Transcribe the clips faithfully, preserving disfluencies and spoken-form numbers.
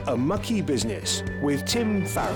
A Mucky Business with Tim Farron.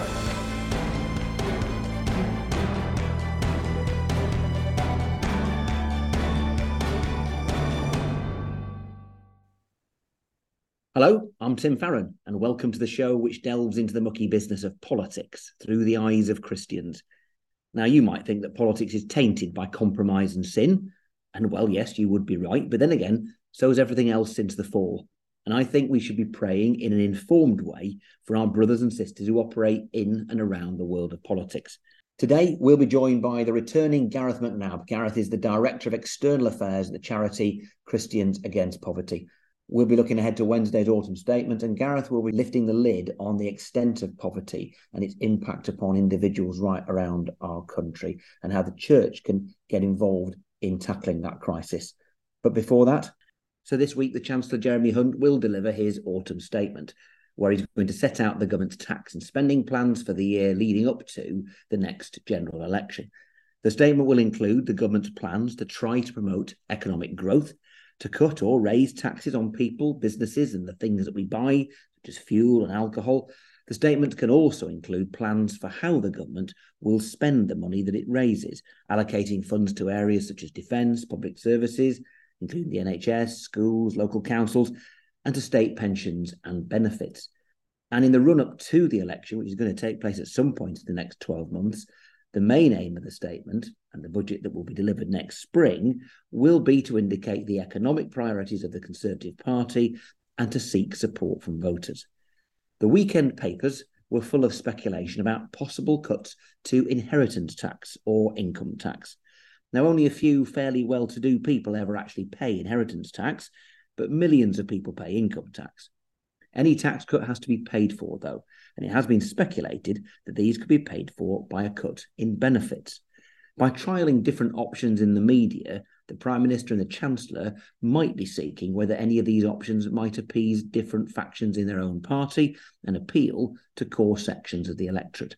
Hello, I'm Tim Farron, and welcome to the show which delves into the mucky business of politics through the eyes of Christians. Now, you might think that politics is tainted by compromise and sin, and well, yes, you would be right, but then again, so is everything else since the fall. And I think we should be praying in an informed way for our brothers and sisters who operate in and around the world of politics. Today, we'll be joined by the returning Gareth McNabb. Gareth is the Director of External Affairs at the charity Christians Against Poverty. We'll be looking ahead to Wednesday's autumn statement, and Gareth will be lifting the lid on the extent of poverty and its impact upon individuals right around our country and how the church can get involved in tackling that crisis. But before that, so this week the Chancellor Jeremy Hunt will deliver his autumn statement, where he's going to set out the government's tax and spending plans for the year leading up to the next general election. The statement will include the government's plans to try to promote economic growth, to cut or raise taxes on people, businesses and the things that we buy, such as fuel and alcohol. The statement can also include plans for how the government will spend the money that it raises, allocating funds to areas such as defence, public services, including the N H S, schools, local councils, and to state pensions and benefits. And in the run-up to the election, which is going to take place at some point in the next twelve months, the main aim of the statement and the budget that will be delivered next spring will be to indicate the economic priorities of the Conservative Party and to seek support from voters. The weekend papers were full of speculation about possible cuts to inheritance tax or income tax. Now, only a few fairly well-to-do people ever actually pay inheritance tax, but millions of people pay income tax. Any tax cut has to be paid for, though, and it has been speculated that these could be paid for by a cut in benefits. By trialling different options in the media, the Prime Minister and the Chancellor might be seeking whether any of these options might appease different factions in their own party and appeal to core sections of the electorate.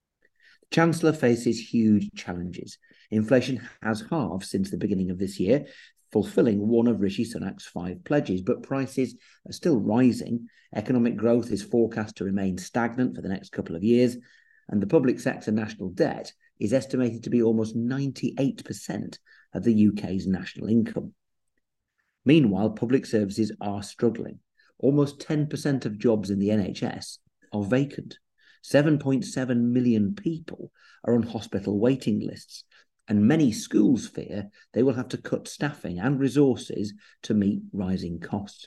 The Chancellor faces huge challenges. Inflation has halved since the beginning of this year, fulfilling one of Rishi Sunak's five pledges, but prices are still rising. Economic growth is forecast to remain stagnant for the next couple of years, and the public sector national debt is estimated to be almost ninety-eight percent of the U K's national income. Meanwhile, public services are struggling. Almost ten percent of jobs in the N H S are vacant. seven point seven million people are on hospital waiting lists, and many schools fear they will have to cut staffing and resources to meet rising costs.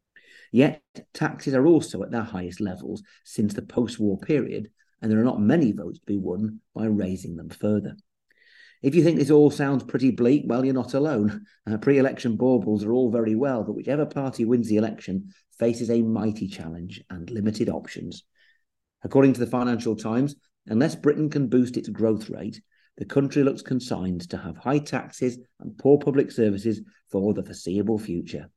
Yet, taxes are also at their highest levels since the post-war period, and there are not many votes to be won by raising them further. If you think this all sounds pretty bleak, well, you're not alone. Uh, pre-election baubles are all very well, but whichever party wins the election faces a mighty challenge and limited options. According to the Financial Times, unless Britain can boost its growth rate, the country looks consigned to have high taxes and poor public services for the foreseeable future.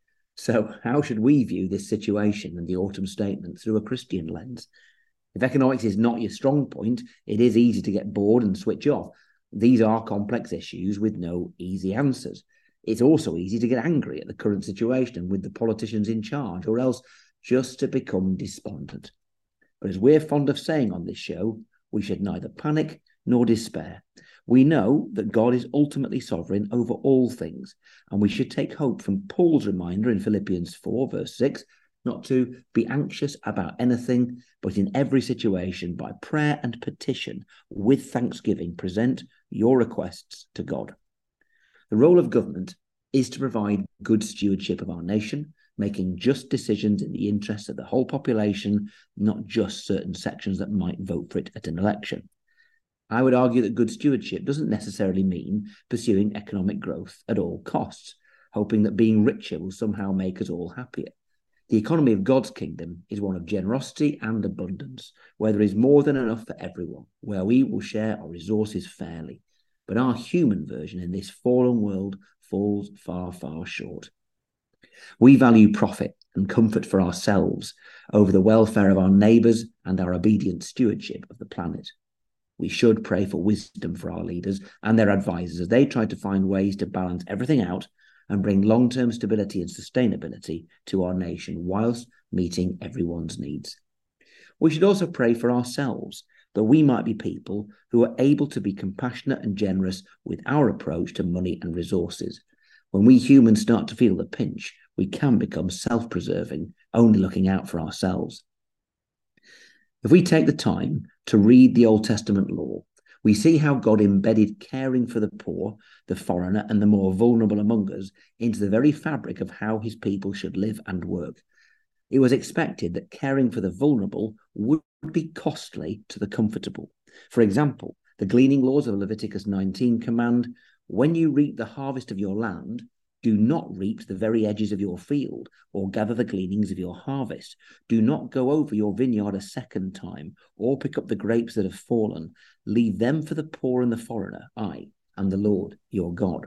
So how should we view this situation and the autumn statement through a Christian lens? If economics is not your strong point, it is easy to get bored and switch off. These are complex issues with no easy answers. It's also easy to get angry at the current situation and with the politicians in charge, or else just to become despondent. But as we're fond of saying on this show, we should neither panic nor despair. We know that God is ultimately sovereign over all things, and we should take hope from Paul's reminder in Philippians four, verse six, not to be anxious about anything, but in every situation, by prayer and petition, with thanksgiving, present your requests to God. The role of government is to provide good stewardship of our nation, making just decisions in the interests of the whole population, not just certain sections that might vote for it at an election. I would argue that good stewardship doesn't necessarily mean pursuing economic growth at all costs, hoping that being richer will somehow make us all happier. The economy of God's kingdom is one of generosity and abundance, where there is more than enough for everyone, where we will share our resources fairly. But our human version in this fallen world falls far, far short. We value profit and comfort for ourselves over the welfare of our neighbours and our obedient stewardship of the planet. We should pray for wisdom for our leaders and their advisors as they try to find ways to balance everything out and bring long-term stability and sustainability to our nation whilst meeting everyone's needs. We should also pray for ourselves, that we might be people who are able to be compassionate and generous with our approach to money and resources. When we humans start to feel the pinch, we can become self-preserving, only looking out for ourselves. If we take the time to read the Old Testament law, we see how God embedded caring for the poor, the foreigner, and the more vulnerable among us into the very fabric of how his people should live and work. It was expected that caring for the vulnerable would be costly to the comfortable. For example, the gleaning laws of Leviticus nineteen command, when you reap the harvest of your land, do not reap the very edges of your field or gather the gleanings of your harvest. Do not go over your vineyard a second time or pick up the grapes that have fallen. Leave them for the poor and the foreigner. I am the Lord your God.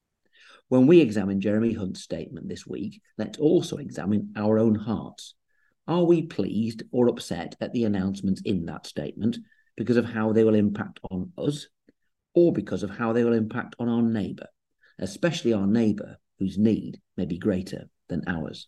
When we examine Jeremy Hunt's statement this week, let's also examine our own hearts. Are we pleased or upset at the announcements in that statement because of how they will impact on us, or because of how they will impact on our neighbour, especially our neighbour whose need may be greater than ours?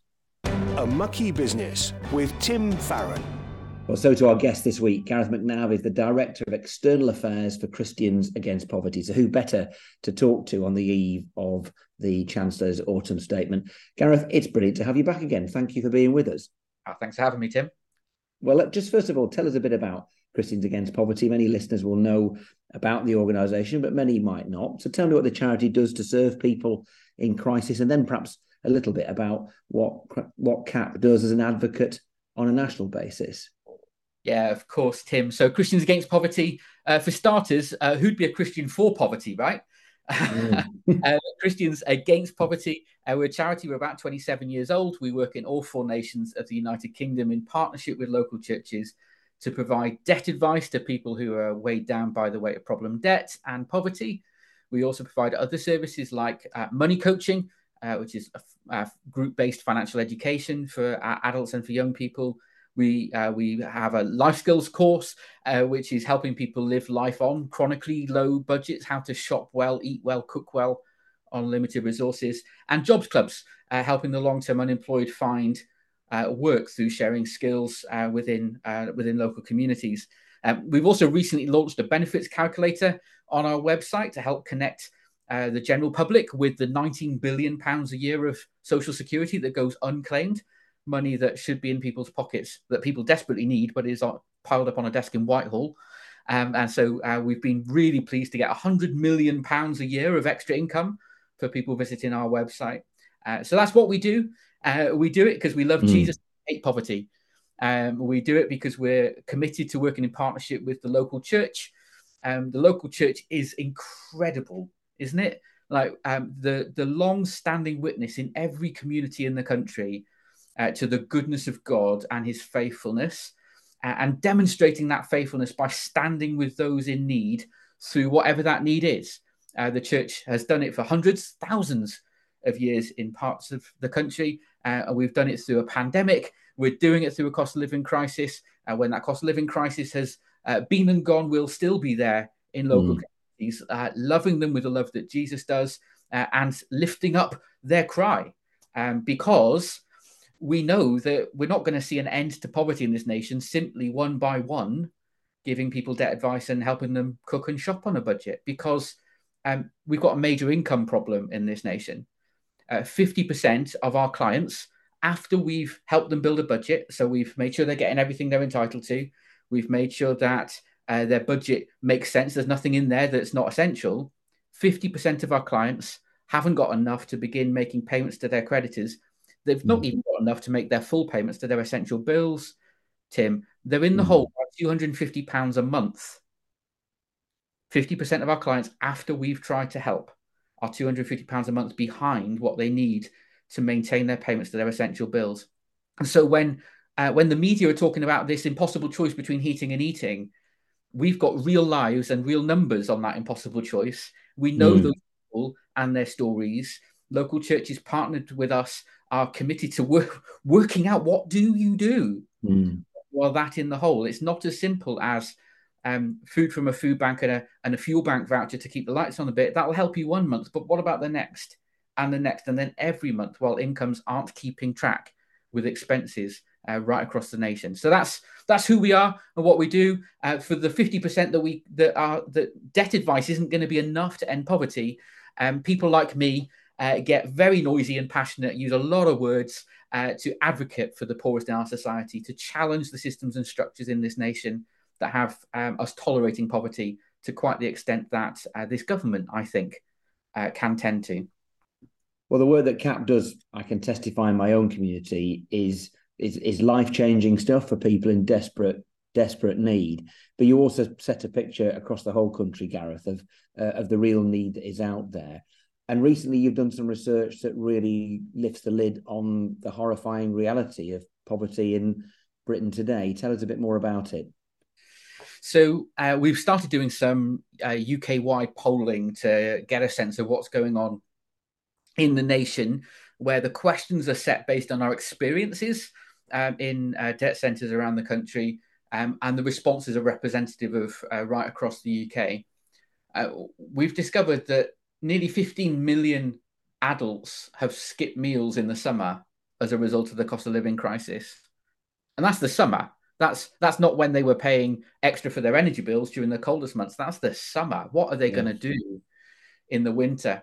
A Mucky Business with Tim Farron. Well, so to our guest this week, Gareth McNabb is the Director of External Affairs for Christians Against Poverty. So who better to talk to on the eve of the Chancellor's autumn statement? Gareth, it's brilliant to have you back again. Thank you for being with us. Oh, thanks for having me, Tim. Well, just first of all, tell us a bit about Christians Against Poverty. Many listeners will know about the organisation, but many might not. So tell me what the charity does to serve people in crisis, and then perhaps a little bit about what what C A P does as an advocate on a national basis. Yeah, of course, Tim. So Christians Against Poverty, uh, for starters, uh, who'd be a Christian for poverty, right? Mm. uh, Christians Against Poverty, uh, we're a charity. We're about twenty-seven years old. We work in all four nations of the United Kingdom in partnership with local churches to provide debt advice to people who are weighed down by the weight of problem debt and poverty. We also provide other services like uh, money coaching, uh, which is a, a group-based financial education for uh, adults and for young people. We uh, we have a life skills course, uh, which is helping people live life on chronically low budgets, how to shop well, eat well, cook well on limited resources, and jobs clubs, uh, helping the long-term unemployed find uh, work through sharing skills uh, within uh, within local communities. Um, we've also recently launched a benefits calculator on our website to help connect uh, the general public with the nineteen billion pounds a year of social security that goes unclaimed, money that should be in people's pockets that people desperately need, but is piled up on a desk in Whitehall. Um, and so uh, we've been really pleased to get one hundred million pounds a year of extra income for people visiting our website. Uh, so that's what we do. Uh, we do it because we love mm. Jesus, hate poverty. Um, we do it because we're committed to working in partnership with the local church. Um, the local church is incredible, isn't it? Like um, the, the long-standing witness in every community in the country uh, to the goodness of God and his faithfulness, uh, and demonstrating that faithfulness by standing with those in need through whatever that need is. Uh, the church has done it for hundreds, thousands of years in parts of the country. Uh, and we've done it through a pandemic. We're doing it through a cost of living crisis. Uh, when that cost of living crisis has uh, been and gone, we'll still be there in local mm. communities, uh, loving them with the love that Jesus does, uh, and lifting up their cry. Um, because we know that we're not going to see an end to poverty in this nation simply one by one, giving people debt advice and helping them cook and shop on a budget, because um, we've got a major income problem in this nation. Uh, fifty percent of our clients, after we've helped them build a budget, so we've made sure they're getting everything they're entitled to, we've made sure that uh, their budget makes sense, there's nothing in there that's not essential, fifty percent of our clients haven't got enough to begin making payments to their creditors. They've not mm. even got enough to make their full payments to their essential bills, Tim. They're in the mm. hole by two hundred fifty pounds a month. fifty percent of our clients, after we've tried to help, are two hundred fifty pounds a month behind what they need to maintain their payments to their essential bills. And so when uh, when the media are talking about this impossible choice between heating and eating, we've got real lives and real numbers on that impossible choice. We know mm. those people and their stories. Local churches partnered with us are committed to work, working out what do you do mm. while that in the hole. It's not as simple as um, food from a food bank and a, and a fuel bank voucher to keep the lights on a bit. That will help you one month, but what about the next and the next and then every month, while incomes aren't keeping track with expenses uh, right across the nation. So that's that's who we are and what we do. Uh, for the fifty percent that we that are that debt advice isn't going to be enough to end poverty. Um, people like me uh, get very noisy and passionate, use a lot of words uh, to advocate for the poorest in our society, to challenge the systems and structures in this nation that have um, us tolerating poverty to quite the extent that uh, this government, I think, uh, can tend to. Well, the work that C A P does, I can testify in my own community, is is, is life-changing stuff for people in desperate desperate need. But you also set a picture across the whole country, Gareth, of uh, of the real need that is out there. And recently you've done some research that really lifts the lid on the horrifying reality of poverty in Britain today. Tell us a bit more about it. So uh, we've started doing some uh, U K-wide polling to get a sense of what's going on in the nation, where the questions are set based on our experiences um, in uh, debt centres around the country, um, and the responses are representative of uh, right across the U K. Uh, we've discovered that nearly fifteen million adults have skipped meals in the summer as a result of the cost of living crisis. And that's the summer. That's that's not when they were paying extra for their energy bills during the coldest months. That's the summer. What are they yeah. going to do in the winter?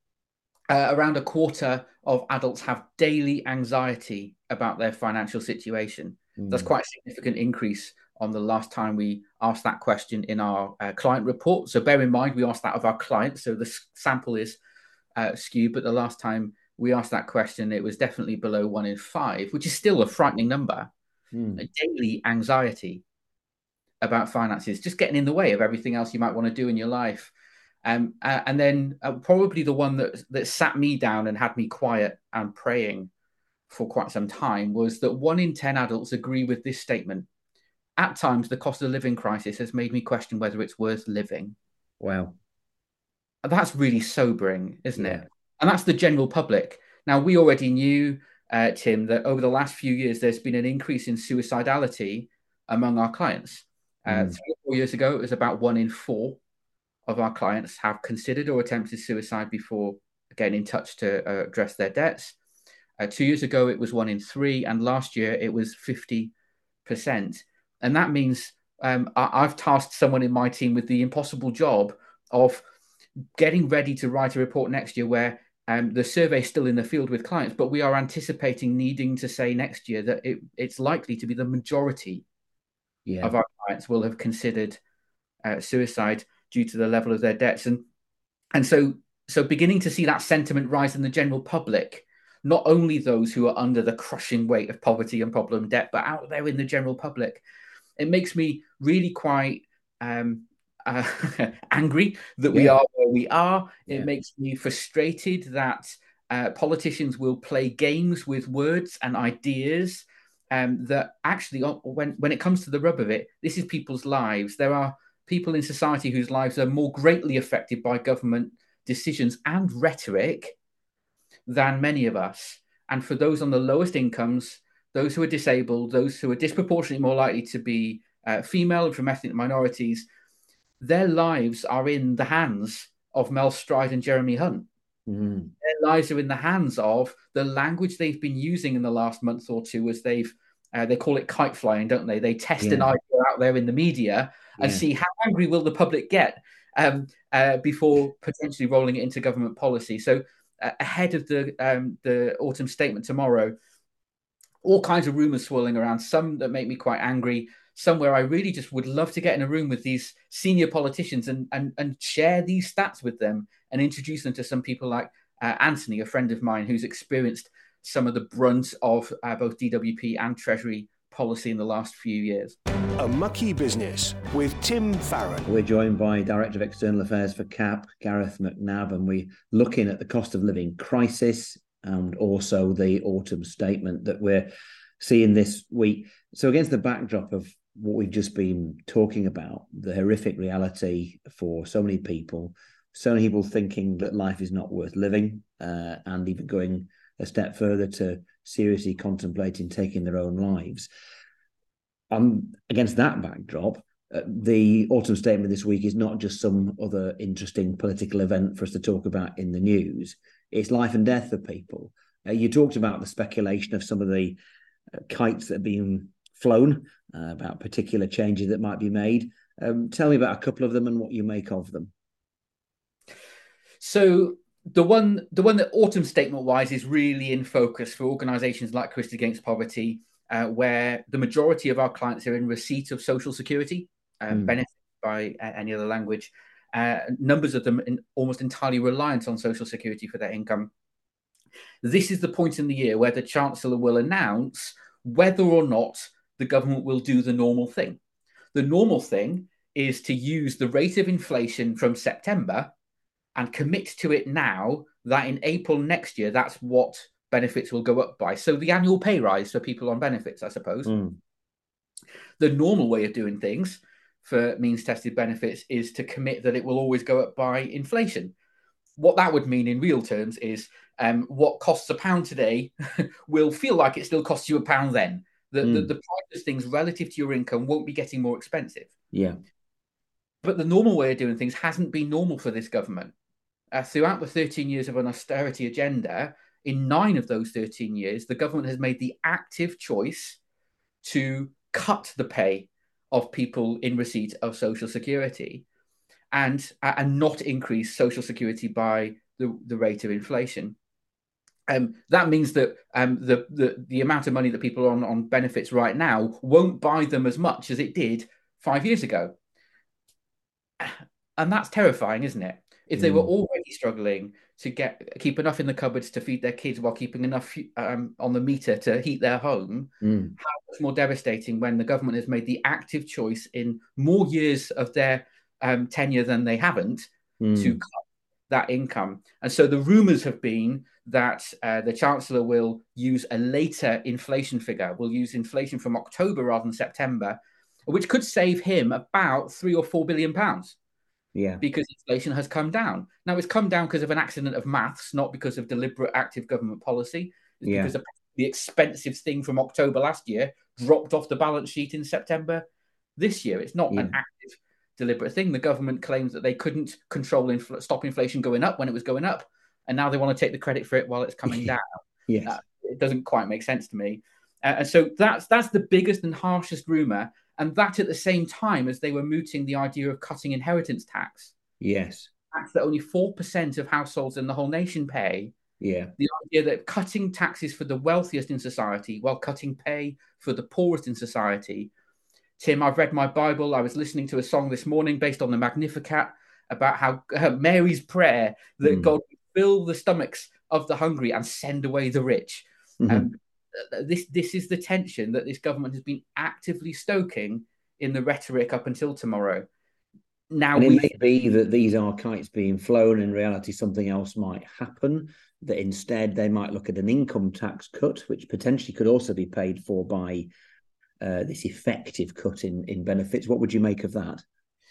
Uh, around a quarter of adults have daily anxiety about their financial situation. Mm. That's quite a significant increase on the last time we asked that question in our uh, client report. So bear in mind, we asked that of our clients. So the s- sample is uh, skewed, but the last time we asked that question, it was definitely below one in five, which is still a frightening number. Mm. A daily anxiety about finances, just getting in the way of everything else you might want to do in your life. Um, uh, and then uh, probably the one that, that sat me down and had me quiet and praying for quite some time was that one in ten adults agree with this statement. At times, the cost of living crisis has made me question whether it's worth living. Wow. That's really sobering, isn't yeah. it? And that's the general public. Now, we already knew, uh, Tim, that over the last few years, there's been an increase in suicidality among our clients. Uh, mm. Three or four years ago, it was about one in four of our clients have considered or attempted suicide before getting in touch to uh, address their debts. Uh, two years ago, it was one in three. And last year, it was fifty percent. And that means um, I- I've tasked someone in my team with the impossible job of getting ready to write a report next year where um, the survey is still in the field with clients, but we are anticipating needing to say next year that it, it's likely to be the majority yeah. of our clients will have considered uh, suicide due to the level of their debts. And and so so beginning to see that sentiment rise in the general public, not only those who are under the crushing weight of poverty and problem debt, but out there in the general public. It makes me really quite um, uh, angry that yeah. we are where we are. Yeah. It makes me frustrated that uh, politicians will play games with words and ideas um, that actually, when, when it comes to the rub of it, this is people's lives. There are people in society whose lives are more greatly affected by government decisions and rhetoric than many of us. And for those on the lowest incomes, those who are disabled, those who are disproportionately more likely to be uh, female and from ethnic minorities, their lives are in the hands of Mel Stride and Jeremy Hunt. Mm. Their lives are in the hands of the language they've been using in the last month or two as they've, uh, they call it kite flying, don't they? They test yeah. an idea out there in the media and yeah. see how angry will the public get um, uh, before potentially rolling it into government policy. So uh, ahead of the um, the autumn statement tomorrow, all kinds of rumours swirling around, some that make me quite angry, some where I really just would love to get in a room with these senior politicians and and, and share these stats with them and introduce them to some people like uh, Anthony, a friend of mine who's experienced some of the brunt of uh, both D W P and Treasury policy in the last few years. A Mucky Business with Tim Farron. We're joined by Director of External Affairs for C A P, Gareth McNabb, and we're looking at the cost of living crisis and also the autumn statement that we're seeing this week. So against the backdrop of what we've just been talking about, the horrific reality for so many people, so many people thinking that life is not worth living, uh, and even going a step further to seriously contemplating taking their own lives. Um, against that backdrop, uh, the autumn statement this week is not just some other interesting political event for us to talk about in the news. It's life and death for people. Uh, you talked about the speculation of some of the uh, kites that are being flown uh, about particular changes that might be made. Um, tell me about a couple of them and what you make of them. So the one, the one that autumn statement wise is really in focus for organisations like Christians Against Poverty, uh, where the majority of our clients are in receipt of social security, uh, mm. benefits by uh, any other language. Uh, numbers of them in, almost entirely reliant on social security for their income. This is the point in the year where the Chancellor will announce whether or not the government will do the normal thing. The normal thing is to use the rate of inflation from September and commit to it now that in April next year, that's what benefits will go up by. So the annual pay rise for people on benefits, I suppose. Mm. The normal way of doing things for means-tested benefits is to commit that it will always go up by inflation. What that would mean in real terms is um, what costs a pound today will feel like it still costs you a pound then. The, mm. the, the price of things relative to your income won't be getting more expensive. Yeah. But the normal way of doing things hasn't been normal for this government. Uh, throughout the thirteen years of an austerity agenda, in nine of those thirteen years, the government has made the active choice to cut the pay of people in receipt of social security and, uh, and not increase social security by the, the rate of inflation. Um, that means that um, the, the, the amount of money that people are on, on benefits right now won't buy them as much as it did five years ago. And that's terrifying, isn't it? If they were already struggling to get keep enough in the cupboards to feed their kids while keeping enough um, on the meter to heat their home, mm. how much more devastating when the government has made the active choice in more years of their um, tenure than they haven't mm. to cut that income. And so the rumours have been that uh, the Chancellor will use a later inflation figure, will use inflation from October rather than September, which could save him about three or four billion pounds. Yeah, because inflation has come down. Now, it's come down because of an accident of maths, not because of deliberate active government policy. It's yeah. because of the expensive thing from October last year dropped off the balance sheet in September this year. It's not yeah. an active, deliberate thing. The government claims that they couldn't control infl- stop inflation going up when it was going up, and now they want to take the credit for it while it's coming down. Yes. Uh, it doesn't quite make sense to me. Uh, and so that's that's the biggest and harshest rumour. And that at the same time as they were mooting the idea of cutting inheritance tax. Yes. Tax that only four percent of households in the whole nation pay. Yeah. The idea that cutting taxes for the wealthiest in society while cutting pay for the poorest in society. Tim, I've read my Bible. I was listening to a song this morning based on the Magnificat about how uh, Mary's prayer that mm. God would fill the stomachs of the hungry and send away the rich. Mm-hmm. Um, This this is the tension that this government has been actively stoking in the rhetoric up until tomorrow. Now, and it may be that these are kites being flown. In reality, something else might happen. That instead they might look at an income tax cut, which potentially could also be paid for by uh, this effective cut in, in benefits. What would you make of that?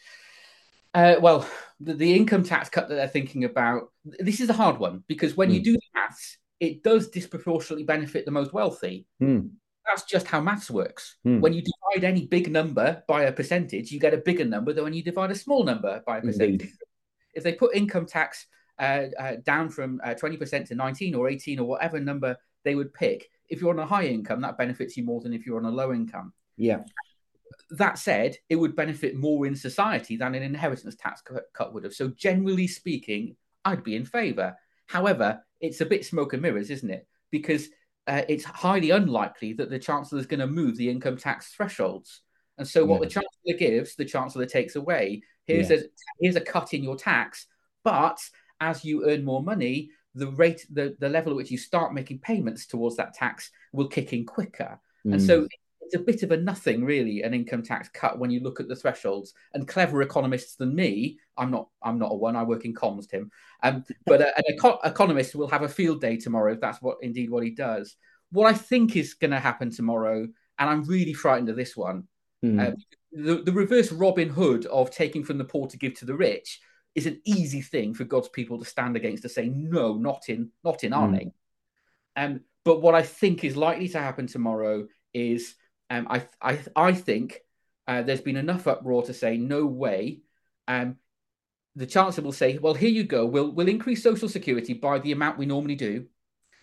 Uh, well, the, the income tax cut that they're thinking about, this is a hard one because when mm. you do the maths, it does disproportionately benefit the most wealthy. Mm. That's just how maths works. Mm. When you divide any big number by a percentage, you get a bigger number than when you divide a small number by a percentage. Indeed. If they put income tax uh, uh, down from uh, twenty percent to nineteen or eighteen or whatever number they would pick, if you're on a high income, that benefits you more than if you're on a low income. Yeah. That said, it would benefit more in society than an inheritance tax cut would have. So generally speaking, I'd be in favour. However, it's a bit smoke and mirrors, isn't it? Because uh, it's highly unlikely that the Chancellor is going to move the income tax thresholds. And so what yeah. the Chancellor gives, the Chancellor takes away. Here's, yeah. a, here's a cut in your tax, but as you earn more money, the rate, the, the level at which you start making payments towards that tax will kick in quicker. Mm. And so it's a bit of a nothing, really, an income tax cut when you look at the thresholds. And clever economists than me, I'm not I'm not a one, I work in comms, Tim, um, but a, an eco- economist will have a field day tomorrow if that's what indeed what he does. What I think is going to happen tomorrow, and I'm really frightened of this one, mm. uh, the, the reverse Robin Hood of taking from the poor to give to the rich is an easy thing for God's people to stand against, to say, no, not in, not in our mm. name. Um, but what I think is likely to happen tomorrow is Um, I I I think uh, there's been enough uproar to say no way. Um, the Chancellor will say, "Well, here you go. We'll we'll increase social security by the amount we normally do,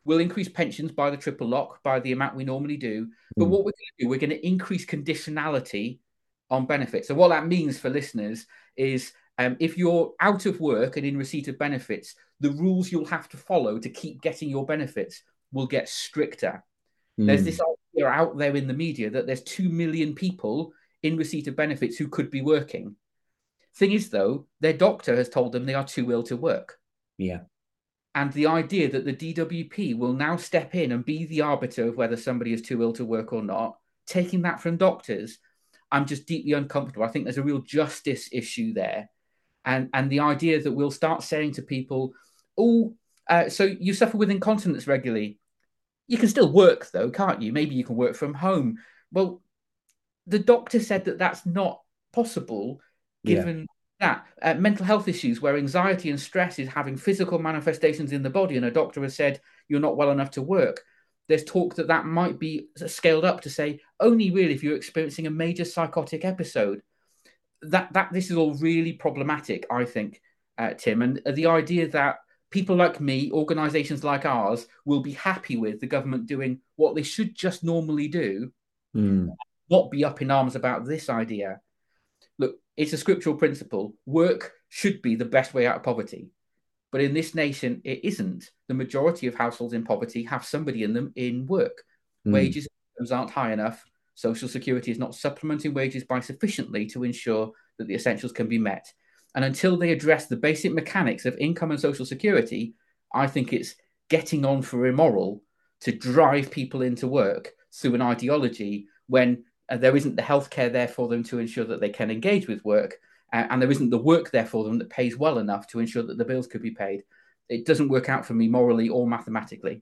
We'll increase pensions by the triple lock, by the amount we normally do. But mm. what we're going to do, we're going to increase conditionality on benefits. So what that means for listeners is um, if you're out of work and in receipt of benefits, the rules you'll have to follow to keep getting your benefits will get stricter. Mm. There's this idea out there in the media that there's two million people in receipt of benefits who could be working. Thing is, though, their doctor has told them they are too ill to work. Yeah. And the idea that the D W P will now step in and be the arbiter of whether somebody is too ill to work or not, taking that from doctors, I'm just deeply uncomfortable. I think there's a real justice issue there. And, and the idea that we'll start saying to people, oh, uh, so you suffer with incontinence regularly. You can still work, though, can't you? Maybe you can work from home. Well, the doctor said that that's not possible, given... Yeah. That uh, mental health issues where anxiety and stress is having physical manifestations in the body, and a doctor has said you're not well enough to work. There's talk that that might be scaled up to say only really if you're experiencing a major psychotic episode. That that this is all really problematic, I think, uh, Tim. And the idea that people like me, organisations like ours, will be happy with the government doing what they should just normally do, mm. not be up in arms about this idea. Look, it's a scriptural principle. Work should be the best way out of poverty. But in this nation, it isn't. The majority of households in poverty have somebody in them in work. Mm. Wages aren't high enough. Social Security is not supplementing wages by sufficiently to ensure that the essentials can be met. And until they address the basic mechanics of income and Social Security, I think it's getting on for immoral to drive people into work through an ideology when Uh, there isn't the healthcare there for them to ensure that they can engage with work, uh, and there isn't the work there for them that pays well enough to ensure that the bills could be paid. It doesn't work out for me morally or mathematically.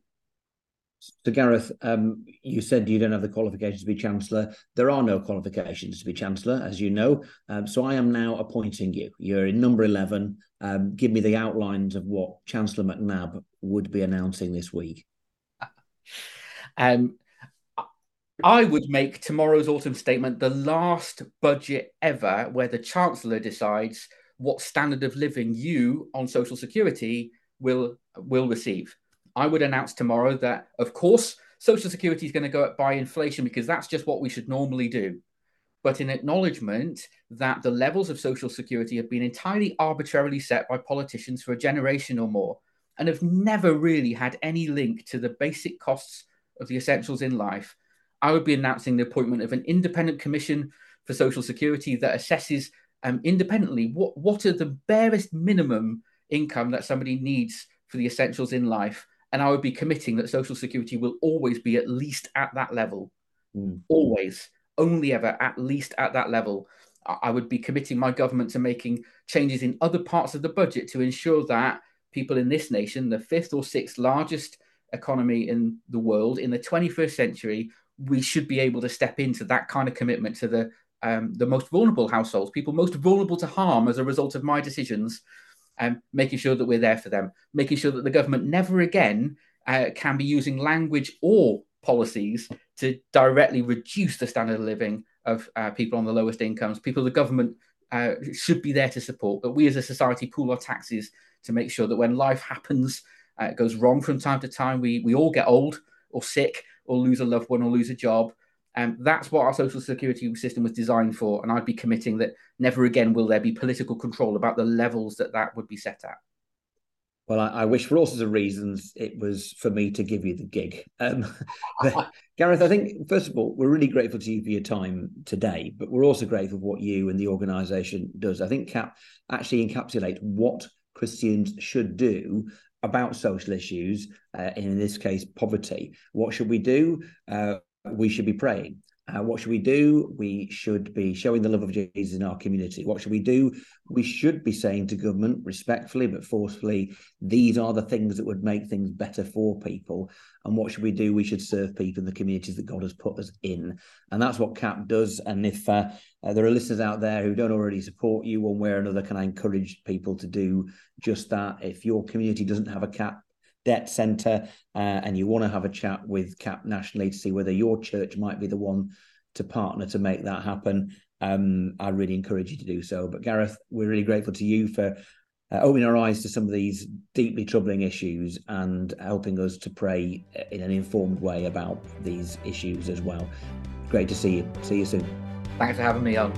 So, Gareth, um, you said you don't have the qualifications to be Chancellor. There are no qualifications to be Chancellor, as you know. Um, so I am now appointing you. You're in number eleven. Um, give me the outlines of what Chancellor McNabb would be announcing this week. um. I would make tomorrow's autumn statement the last budget ever where the Chancellor decides what standard of living you on Social Security will, will receive. I would announce tomorrow that, of course, Social Security is going to go up by inflation because that's just what we should normally do. But in acknowledgement that the levels of Social Security have been entirely arbitrarily set by politicians for a generation or more and have never really had any link to the basic costs of the essentials in life, I would be announcing the appointment of an independent commission for Social Security that assesses um, independently what, what are the barest minimum income that somebody needs for the essentials in life. And I would be committing that Social Security will always be at least at that level. Mm. Always, only ever, at least at that level. I would be committing my government to making changes in other parts of the budget to ensure that people in this nation, the fifth or sixth largest economy in the world in the twenty-first century, we should be able to step into that kind of commitment to the um, the most vulnerable households, people most vulnerable to harm as a result of my decisions, and um, making sure that we're there for them, making sure that the government never again uh, can be using language or policies to directly reduce the standard of living of uh, people on the lowest incomes, people the government uh, should be there to support. But we as a society pool our taxes to make sure that when life happens, uh, it goes wrong from time to time, we we all get old or sick, or lose a loved one, or lose a job. And um, that's what our social security system was designed for. And I'd be committing that never again will there be political control about the levels that that would be set at. Well, I, I wish for all sorts of reasons it was for me to give you the gig. Um, but Gareth, I think, first of all, we're really grateful to you for your time today, but we're also grateful for what you and the organisation does. I think CAP actually encapsulate what Christians should do about social issues, uh, in this case, poverty. What should we do? Uh, we should be praying. Uh, what should we do? We should be showing the love of Jesus in our community. What should we do? We should be saying to government, respectfully but forcefully, these are the things that would make things better for people. And what should we do? We should serve people in the communities that God has put us in. And that's what CAP does. And if uh, uh, there are listeners out there who don't already support you one way or another, can I encourage people to do just that? If your community doesn't have a CAP debt centre uh, and you want to have a chat with CAP nationally to see whether your church might be the one to partner to make that happen, um, I really encourage you to do so. But Gareth, we're really grateful to you for uh, opening our eyes to some of these deeply troubling issues and helping us to pray in an informed way about these issues as well. Great to see you. See you soon. Thanks for having me on.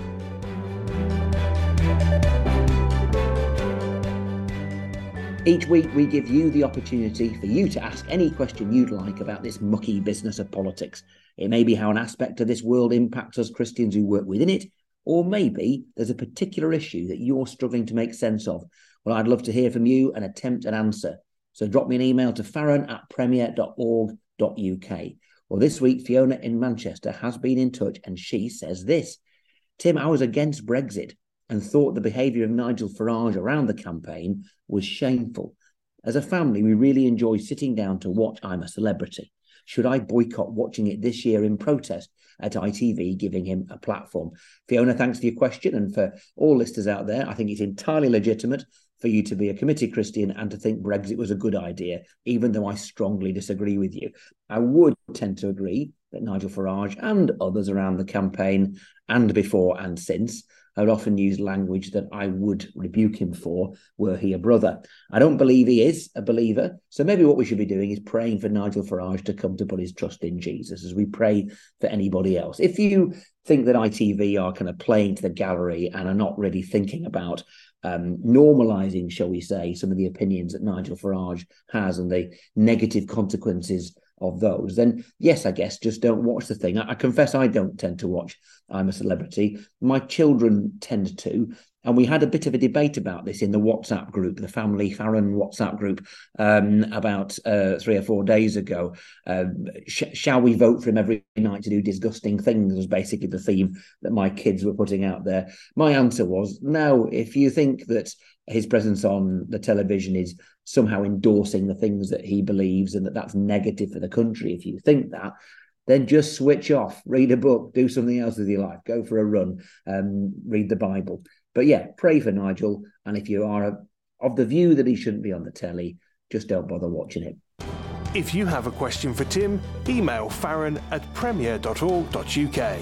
Each week we give you the opportunity for you to ask any question you'd like about this mucky business of politics. It may be how an aspect of this world impacts us Christians who work within it, or maybe there's a particular issue that you're struggling to make sense of. Well, I'd love to hear from you and attempt an answer. So drop me an email to farron at premier dot org dot U K. Well, this week, Fiona in Manchester has been in touch and she says this. Tim, I was against Brexit and thought the behaviour of Nigel Farage around the campaign was shameful. As a family, we really enjoy sitting down to watch I'm a Celebrity. Should I boycott watching it this year in protest at I T V, giving him a platform? Fiona, thanks for your question. And for all listeners out there, I think it's entirely legitimate for you to be a committed Christian and to think Brexit was a good idea, even though I strongly disagree with you. I would tend to agree that Nigel Farage and others around the campaign and before and since had often used language that I would rebuke him for were he a brother. I don't believe he is a believer. So maybe what we should be doing is praying for Nigel Farage to come to put his trust in Jesus as we pray for anybody else. If you think that I T V are kind of playing to the gallery and are not really thinking about um, normalising, shall we say, some of the opinions that Nigel Farage has and the negative consequences of those, then yes, I guess just don't watch the thing. I, I confess I don't tend to watch I'm a Celebrity. My children tend to, and we had a bit of a debate about this in the WhatsApp group, the Family Farron WhatsApp group, um, about uh, three or four days ago. Um, sh- shall we vote for him every night to do disgusting things was basically the theme that my kids were putting out there. My answer was, no, if you think that his presence on the television is somehow endorsing the things that he believes and that that's negative for the country, if you think that, then just switch off, read a book, do something else with your life, go for a run, um, read the Bible. But yeah, pray for Nigel. And if you are of the view that he shouldn't be on the telly, just don't bother watching it. If you have a question for Tim, email farron at premier dot org dot U K.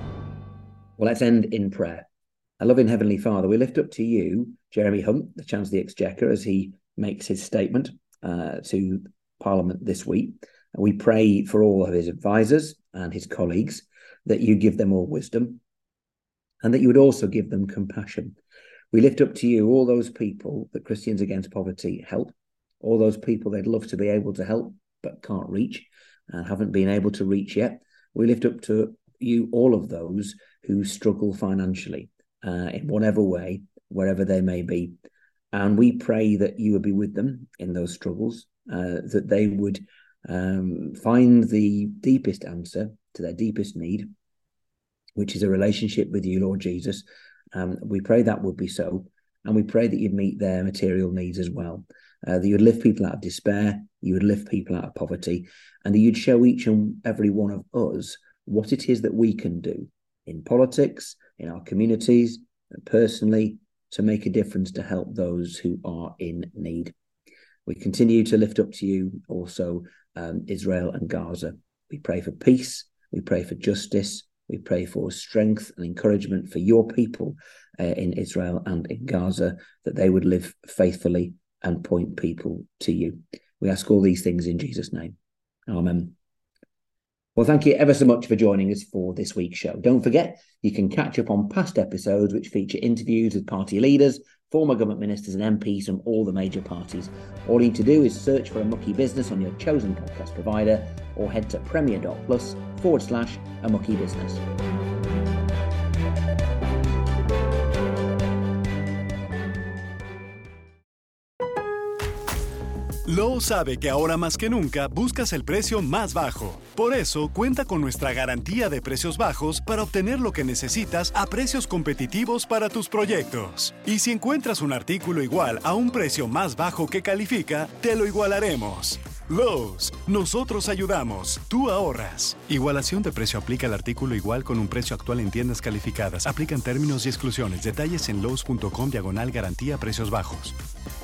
Well, let's end in prayer. Our loving Heavenly Father, we lift up to you Jeremy Hunt, the Chancellor of the Exchequer, as he makes his statement uh, to Parliament this week. We pray for all of his advisors and his colleagues that you give them all wisdom and that you would also give them compassion. We lift up to you all those people that Christians Against Poverty help, all those people they'd love to be able to help but can't reach and haven't been able to reach yet. We lift up to you all of those who struggle financially uh, in whatever way, wherever they may be. And we pray that you would be with them in those struggles, uh, that they would um, find the deepest answer to their deepest need, which is a relationship with you, Lord Jesus. Um, we pray that would be so. And we pray that you'd meet their material needs as well, uh, that you'd lift people out of despair, you would lift people out of poverty, and that you'd show each and every one of us what it is that we can do in politics, in our communities, and personally, to make a difference to help those who are in need. We continue to lift up to you also um, Israel and Gaza. We pray for peace. We pray for justice. We pray for strength and encouragement for your people uh, in Israel and in Gaza, that they would live faithfully and point people to you. We ask all these things in Jesus' name. Amen. Well, thank you ever so much for joining us for this week's show. Don't forget, you can catch up on past episodes which feature interviews with party leaders, former government ministers and M Ps from all the major parties. All you need to do is search for A Mucky Business on your chosen podcast provider or head to premier.plus forward slash A Mucky Business. Lowe's sabe que ahora más que nunca buscas el precio más bajo. Por eso, cuenta con nuestra garantía de precios bajos para obtener lo que necesitas a precios competitivos para tus proyectos. Y si encuentras un artículo igual a un precio más bajo que califica, te lo igualaremos. Lowe's, nosotros ayudamos, tú ahorras. Igualación de precio aplica al artículo igual con un precio actual en tiendas calificadas. Aplican términos y exclusiones. Detalles en lowes punto com diagonal garantía precios bajos.